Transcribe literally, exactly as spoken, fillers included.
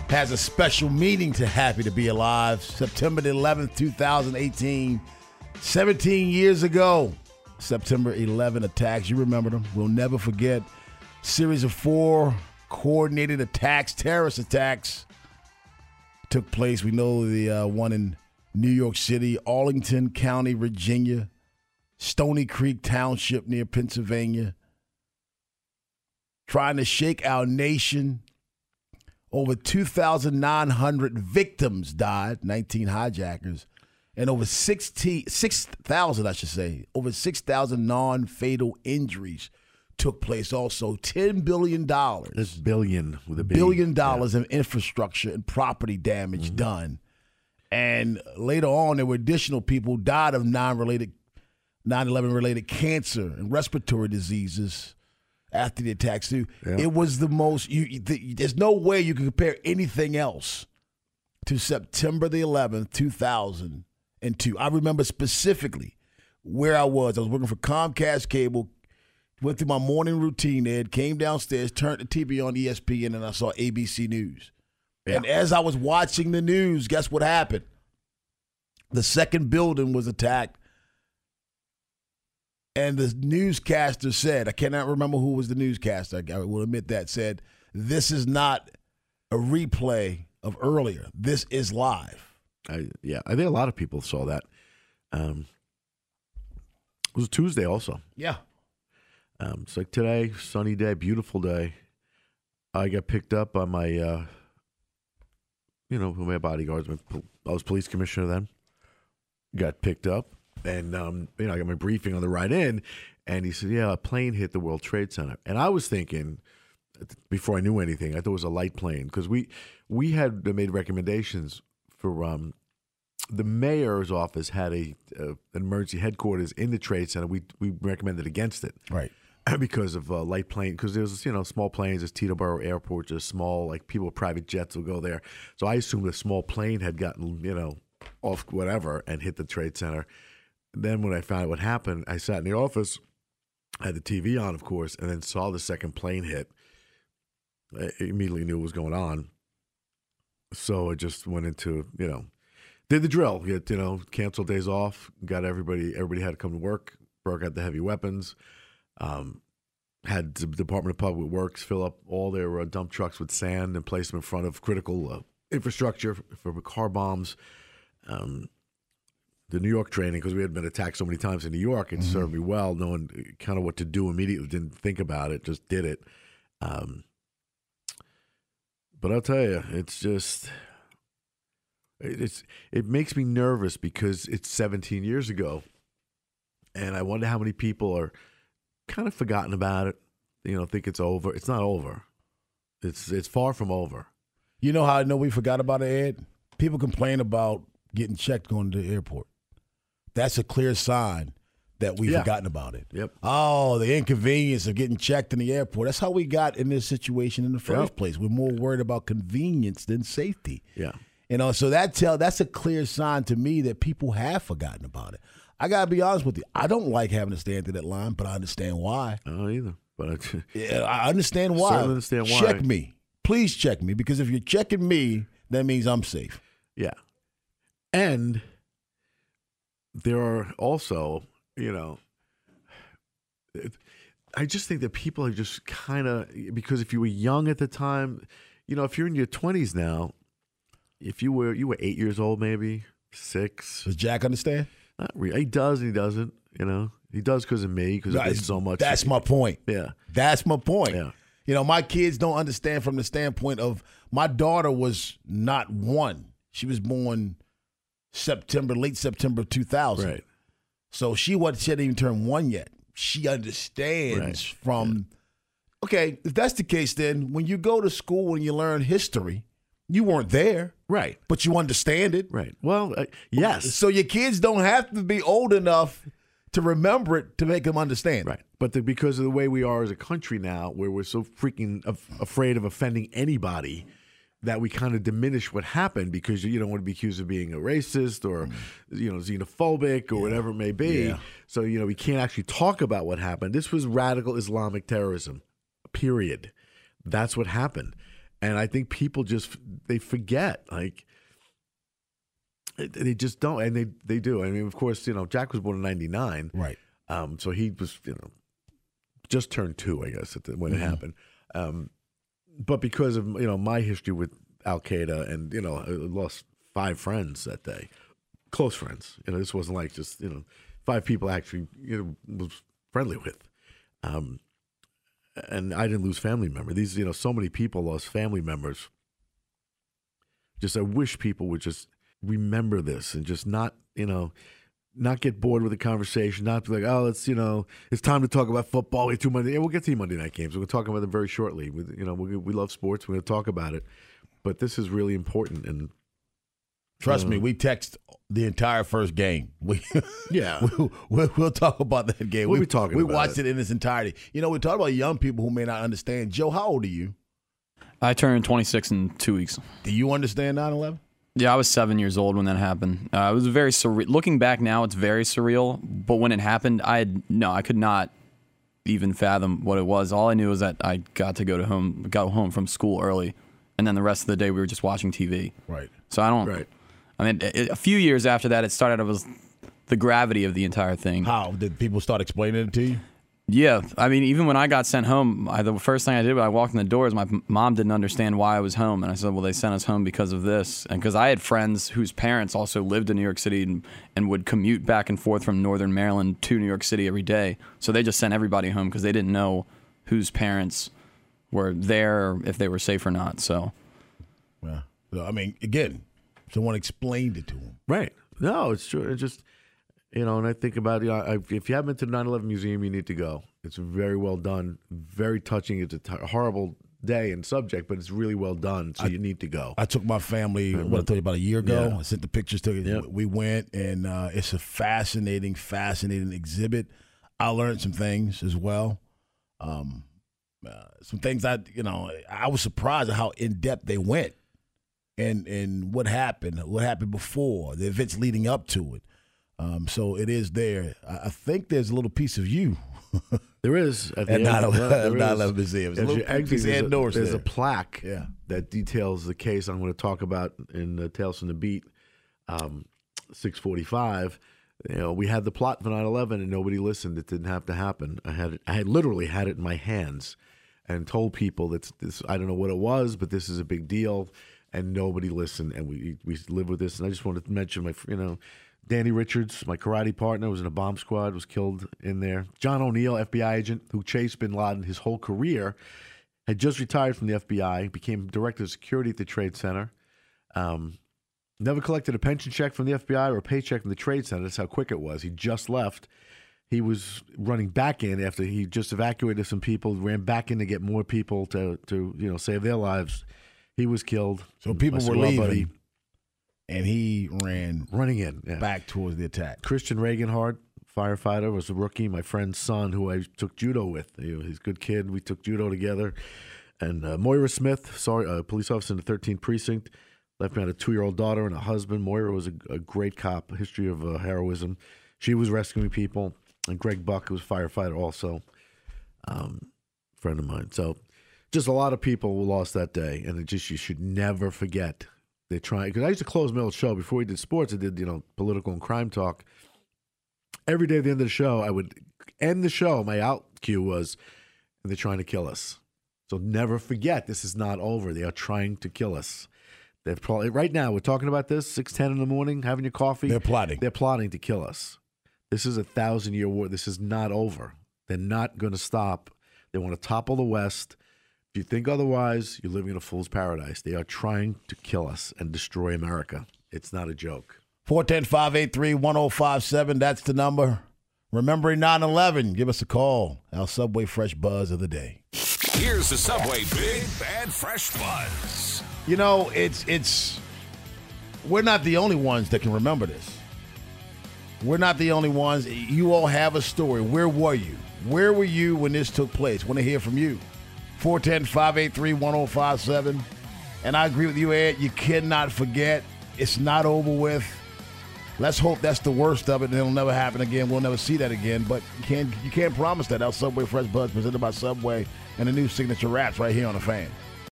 has a special meaning to Happy to Be Alive. September the eleventh, twenty eighteen, seventeen years ago. September eleventh attacks. You remember them. We'll never forget. Series of four coordinated attacks, terrorist attacks took place. We know the uh, one in New York City, Arlington County, Virginia, Stony Creek Township near Pennsylvania. Trying to shake our nation. Over two thousand nine hundred victims died, nineteen hijackers, and over sixteen, six thousand, I should say, over six thousand non-fatal injuries took place also. ten billion dollars. This billion with a B. Billion dollars yeah. in infrastructure and property damage mm-hmm. done. And later on, there were additional people who died of non-related, nine eleven related cancer and respiratory diseases after the attacks too. Yeah. It was the most, you, the, there's no way you can compare anything else to September the eleventh, two thousand two. I remember specifically where I was. I was working for Comcast Cable, went through my morning routine there, came downstairs, turned the T V on E S P N, and I saw A B C News. Yeah. And as I was watching the news, guess what happened? The second building was attacked. And the newscaster said, I cannot remember who was the newscaster, I will admit that, said, this is not a replay of earlier. This is live. I, yeah, I think a lot of people saw that. Um, it was Tuesday also. Yeah. Um, it's like today, sunny day, beautiful day. I got picked up by my, uh, you know, my bodyguards. I was police commissioner then. Got picked up. And, um, you know, I got my briefing on the ride in, and he said, yeah, a plane hit the World Trade Center. And I was thinking, before I knew anything, I thought it was a light plane, because we we had made recommendations for um, the mayor's office had a uh, an emergency headquarters in the Trade Center. We we recommended against it. Right. Because of uh, light plane, because there's, you know, small planes, there's Teterboro Airport, just small, like people with private jets will go there. So I assumed a small plane had gotten, you know, off whatever and hit the Trade Center. Then when I found out what happened, I sat in the office, had the T V on, of course, and then saw the second plane hit. I immediately knew what was going on. So I just went into, you know, did the drill. Get, you know, canceled days off, got everybody, everybody had to come to work, broke out the heavy weapons, um, had the Department of Public Works fill up all their uh, dump trucks with sand and place them in front of critical uh, infrastructure for, for car bombs. Um The New York training, because we had been attacked so many times in New York, it mm-hmm. served me well, knowing kind of what to do immediately. Didn't think about it, just did it. Um, but I'll tell you, it's just, it's it makes me nervous because it's seventeen years ago, and I wonder how many people are kind of forgotten about it. You know, think it's over. It's not over. It's it's far from over. You know how I know we forgot about it, Ed? People complain about getting checked going to the airport. That's a clear sign that we've yeah. forgotten about it. Yep. Oh, the inconvenience of getting checked in the airport. That's how we got in this situation in the first yep. place. We're more worried about convenience than safety. Yeah. You know, so that tell that's a clear sign to me that people have forgotten about it. I got to be honest with you. I don't like having to stand through that line, but I understand why. I don't either. But I, yeah, I understand why. I understand why. Check me. Please check me, because if you're checking me, that means I'm safe. Yeah. And there are also, you know, I just think that people are just kind of, because if you were young at the time, you know, if you're in your twenties now, if you were you were eight years old, maybe six. Does Jack understand? Not really. He does and he doesn't, you know. He does because of me, because I did so much. That's my point. Yeah. That's my point. Yeah. You know, my kids don't understand from the standpoint of, my daughter was not one. She was born September, late September two thousand. Right. So she wasn't, she hadn't even turned one yet. She understands right. from, yeah. okay, if that's the case, then when you go to school and you learn history, you weren't there. Right. But you understand it. Right. Well, uh, yes. So your kids don't have to be old enough to remember it to make them understand. Right. But the, because of the way we are as a country now, where we're so freaking af- afraid of offending anybody, that we kind of diminish what happened, because you don't want to be accused of being a racist or, mm. you know, xenophobic or yeah. whatever it may be. Yeah. So, you know, we can't actually talk about what happened. This was radical Islamic terrorism, period. That's what happened. And I think people just, they forget. Like, they just don't, and they they do. I mean, of course, you know, Jack was born in ninety-nine, right? Um, so he was, you know, just turned two, I guess, at the, when mm-hmm. it happened. Um, but because of you know my history with Al Qaeda, and you know, I lost five friends that day, close friends. You know, this wasn't like just you know five people I actually you know was friendly with. Um, and I didn't lose family members. These, you know, so many people lost family members. Just, I wish people would just remember this and just not, you know, not get bored with the conversation, not be like, oh, it's, you know, it's time to talk about football. We two Monday. Yeah, we'll get to the Monday night games. We're going to talk about them very shortly. We, you know, we, we love sports. We're going to talk about it. But this is really important. And trust uh, me, we text the entire first game. We yeah, we'll, we'll, we'll talk about that game. We'll we, be talking. We about watched it. it in its entirety. You know, we talk about young people who may not understand. Joe, how old are you? I turned twenty-six in two weeks. Do you understand nine eleven? Yeah, I was seven years old when that happened. Uh, it was very surreal. Looking back now, it's very surreal. But when it happened, I had no, I could not even fathom what it was. All I knew was that I got to go to home, got home from school early, and then the rest of the day we were just watching T V. Right. So I don't. Right. I mean, a few years after that, it started. It was the gravity of the entire thing. How did people start explaining it to you? Yeah, I mean, even when I got sent home, I, the first thing I did when I walked in the doors, my mom didn't understand why I was home, and I said, "Well, they sent us home because of this," and because I had friends whose parents also lived in New York City and, and would commute back and forth from Northern Maryland to New York City every day, so they just sent everybody home because they didn't know whose parents were there or if they were safe or not. So, yeah, so, I mean, again. Someone explained it to him. Right. No, it's true. It's just, you know, and I think about, you know, I, if you haven't been to the nine eleven Museum, you need to go. It's very well done, very touching. It's a t- horrible day and subject, but it's really well done, so I, you need to go. I took my family, mm-hmm. what I told you, about a year ago. Yeah. I sent the pictures to you. Yep. We went, and uh, it's a fascinating, fascinating exhibit. I learned some things as well. Um, uh, some things I, you know, I was surprised at how in-depth they went. And and what happened, what happened before, the events leading up to it. Um, so it is there. I, I think there's a little piece of you. There is. At, at nine eleven Museum. There's, a, piece there's, a, there's a plaque yeah. that details the case I'm going to talk about in uh, Tales from the Beat, um, six forty-five. You know, we had the plot for nine eleven and nobody listened. It didn't have to happen. I had it, I had literally had it in my hands and told people that this, I don't know what it was, but this is a big deal. And nobody listened, and we we live with this. And I just wanted to mention my, you know, Danny Richards, my karate partner, was in a bomb squad, was killed in there. John O'Neill, F B I agent who chased bin Laden his whole career, had just retired from the F B I, became director of security at the Trade Center. Um, never collected a pension check from the F B I or a paycheck from the Trade Center. That's how quick it was. He just left. He was running back in after he just evacuated some people, ran back in to get more people to to you know save their lives. He was killed. So people My were leaving, buddy, and he ran running in yeah. back towards the attack. Christian Reaganhart, firefighter, was a rookie. My friend's son, who I took judo with. He was a good kid. We took judo together. And uh, Moira Smith, sorry, a police officer in the thirteenth Precinct, left behind a two-year-old daughter and a husband. Moira was a, a great cop, a history of uh, heroism. She was rescuing people. And Greg Buck, who was a firefighter also, um, friend of mine. So just a lot of people lost that day, and it just you should never forget. They're trying, because I used to close my old show before we did sports. I did you know political and crime talk. Every day at the end of the show, I would end the show. My out cue was, "They're trying to kill us." So never forget, this is not over. They are trying to kill us. They're probably right now. We're talking about this six ten in the morning, having your coffee. They're plotting. They're plotting to kill us. This is a thousand year war. This is not over. They're not going to stop. They want to topple the West. If you think otherwise, you're living in a fool's paradise. They are trying to kill us and destroy America. It's not a joke. four one zero, five eight three, one zero five seven. That's the number. Remembering nine eleven, give us a call. Our Subway Fresh Buzz of the day. Here's the Subway Big Bad Fresh Buzz. You know, it's it's we're not the only ones that can remember this. We're not the only ones. You all have a story. Where were you? Where were you when this took place? Want to hear from you. four one zero, five eight three, one zero five seven. And I agree with you, Ed. You cannot forget. It's not over with. Let's hope that's the worst of it and it'll never happen again. We'll never see that again. But you can't, you can't promise that. Our Subway Fresh Buzz presented by Subway and the new signature wraps right here on The Fan.